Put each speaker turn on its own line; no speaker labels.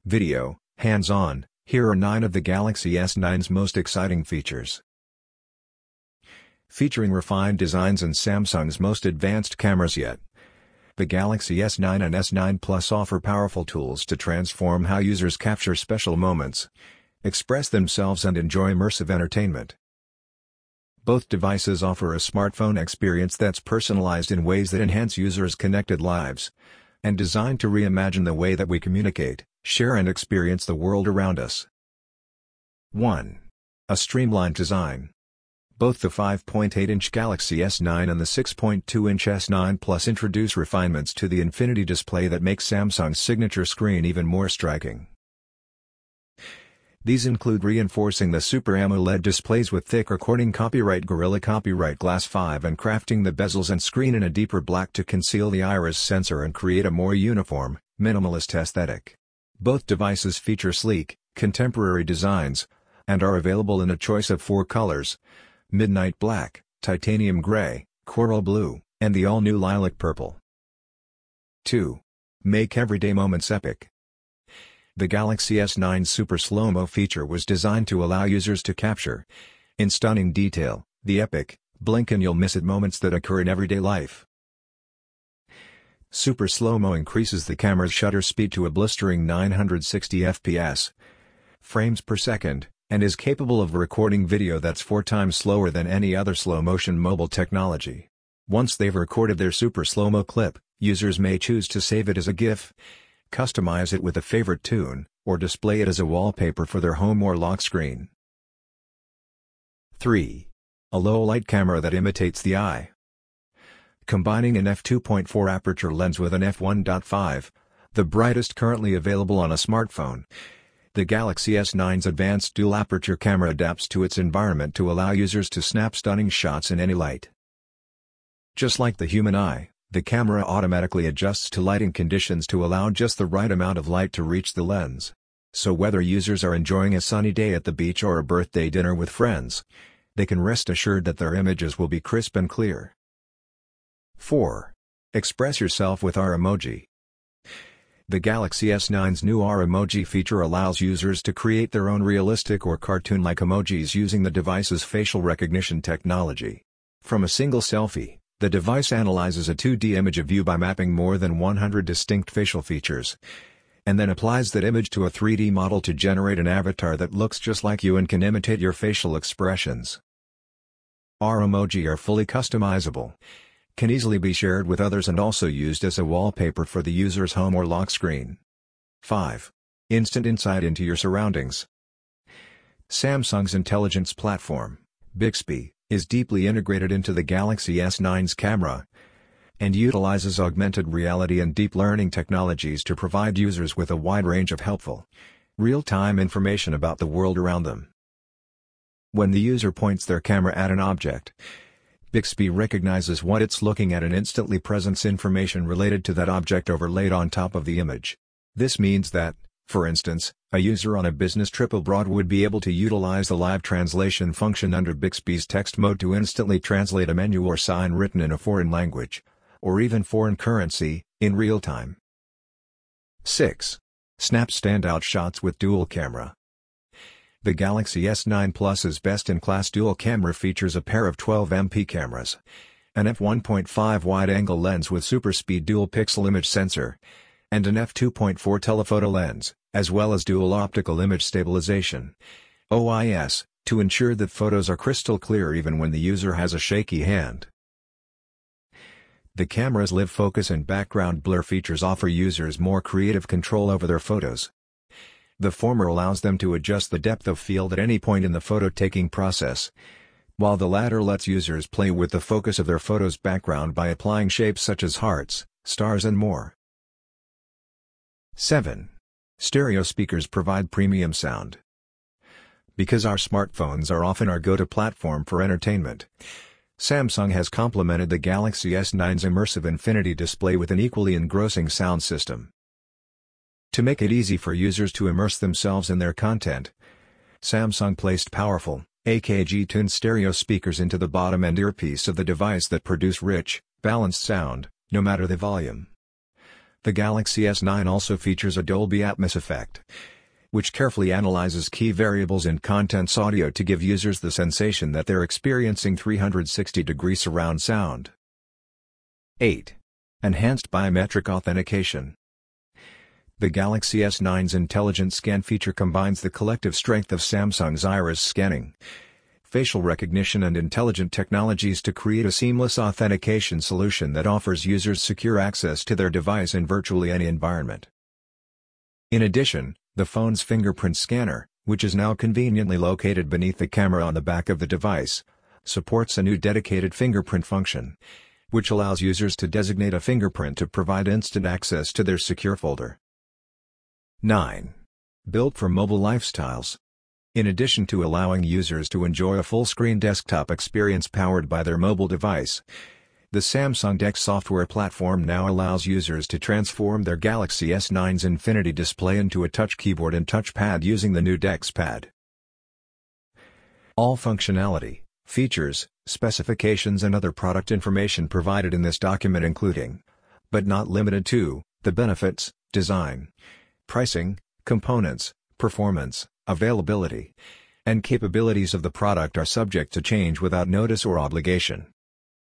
Video, hands-on. Here are 9 of the Galaxy S9's most exciting features. Featuring refined designs and Samsung's most advanced cameras yet, the Galaxy S9 and S9 Plus offer powerful tools to transform how users capture special moments, express themselves and enjoy immersive entertainment. Both devices offer a smartphone experience that's personalized in ways that enhance users' connected lives, and designed to reimagine the way that we communicate, share and experience the world around us. 1. A streamlined design. Both the 5.8-inch Galaxy S9 and the 6.2-inch S9 Plus introduce refinements to the Infinity display that make Samsung's signature screen even more striking. These include reinforcing the Super AMOLED displays with thicker Corning Copyright Gorilla Copyright Glass 5 and crafting the bezels and screen in a deeper black to conceal the iris sensor and create a more uniform, minimalist aesthetic. Both devices feature sleek, contemporary designs, and are available in a choice of 4 colors: Midnight Black, Titanium Gray, Coral Blue, and the all-new Lilac Purple. 2. Make everyday moments epic. The Galaxy S9's Super Slow-Mo feature was designed to allow users to capture, in stunning detail, the epic, blink-and-you'll-miss-it moments that occur in everyday life. Super Slow-Mo increases the camera's shutter speed to a blistering 960 fps frames per second, and is capable of recording video that's 4 times slower than any other slow-motion mobile technology. Once they've recorded their Super Slow-Mo clip, users may choose to save it as a GIF, customize it with a favorite tune, or display it as a wallpaper for their home or lock screen. 3. A low-light camera that imitates the eye. Combining an f2.4 aperture lens with an f1.5, the brightest currently available on a smartphone, the Galaxy S9's advanced dual-aperture camera adapts to its environment to allow users to snap stunning shots in any light. Just like the human eye, the camera automatically adjusts to lighting conditions to allow just the right amount of light to reach the lens. So whether users are enjoying a sunny day at the beach or a birthday dinner with friends, they can rest assured that their images will be crisp and clear. 4. Express yourself with our emoji. The Galaxy S9's new R emoji feature allows users to create their own realistic or cartoon-like emojis using the device's facial recognition technology. From a single selfie, the device analyzes a 2D image of you by mapping more than 100 distinct facial features, and then applies that image to a 3D model to generate an avatar that looks just like you and can imitate your facial expressions. R emoji are fully customizable, can easily be shared with others and also used as a wallpaper for the user's home or lock screen. 5. Instant insight into your surroundings. Samsung's intelligence platform, Bixby, is deeply integrated into the Galaxy S9's camera, and utilizes augmented reality and deep learning technologies to provide users with a wide range of helpful, real-time information about the world around them. When the user points their camera at an object, Bixby recognizes what it's looking at and instantly presents information related to that object overlaid on top of the image. This means that, for instance, a user on a business trip abroad would be able to utilize the live translation function under Bixby's text mode to instantly translate a menu or sign written in a foreign language, or even foreign currency, in real time. 6. Snap standout shots with dual camera. The Galaxy S9 Plus's best-in-class dual camera features a pair of 12MP cameras, an f1.5 wide-angle lens with super-speed dual-pixel image sensor, and an f2.4 telephoto lens, as well as dual optical image stabilization (OIS), to ensure that photos are crystal clear even when the user has a shaky hand. The camera's live focus and background blur features offer users more creative control over their photos. The former allows them to adjust the depth of field at any point in the photo-taking process, while the latter lets users play with the focus of their photo's background by applying shapes such as hearts, stars and more. 7. Stereo speakers provide premium sound. Because our smartphones are often our go-to platform for entertainment, Samsung has complemented the Galaxy S9's immersive Infinity display with an equally engrossing sound system. To make it easy for users to immerse themselves in their content, Samsung placed powerful, AKG-tuned stereo speakers into the bottom and earpiece of the device that produce rich, balanced sound, no matter the volume. The Galaxy S9 also features a Dolby Atmos effect, which carefully analyzes key variables in content's audio to give users the sensation that they're experiencing 360-degree surround sound. 8. Enhanced biometric authentication. The Galaxy S9's Intelligent Scan feature combines the collective strength of Samsung's iris scanning, facial recognition and intelligent technologies to create a seamless authentication solution that offers users secure access to their device in virtually any environment. In addition, the phone's fingerprint scanner, which is now conveniently located beneath the camera on the back of the device, supports a new dedicated fingerprint function, which allows users to designate a fingerprint to provide instant access to their secure folder. 9. Built for mobile lifestyles. In addition to allowing users to enjoy a full-screen desktop experience powered by their mobile device, the Samsung DeX software platform now allows users to transform their Galaxy S9's Infinity display into a touch keyboard and touchpad using the new DeX Pad. All functionality, features, specifications and other product information provided in this document including, but not limited to, the benefits, design, pricing, components, performance, availability, and capabilities of the product are subject to change without notice or obligation.